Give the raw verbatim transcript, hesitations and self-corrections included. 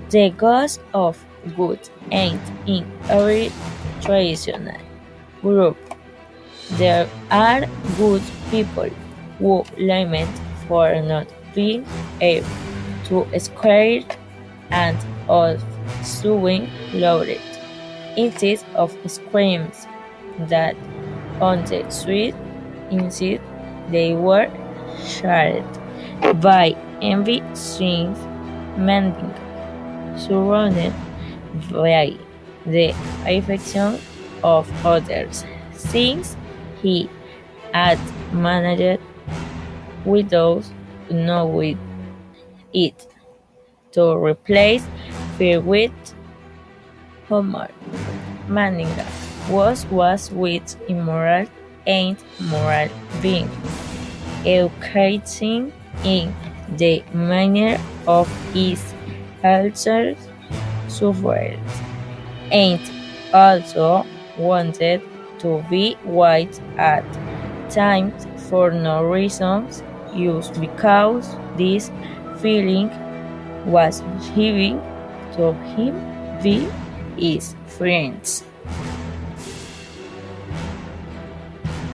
The ghost of good ain't in every traditional group. There are good people who lament for not being able to square and of suing louded, instead of screams that on the street instead they were shattered by envy strings mending, surrounded by the affection of others, since he had managed without knowing it to replace fear with humor. Maninga was was with immoral and moral being, educating in the manner of his culture sufferers, and also wanted to be white at times for no reasons, just because this feeling was giving to him be his friends.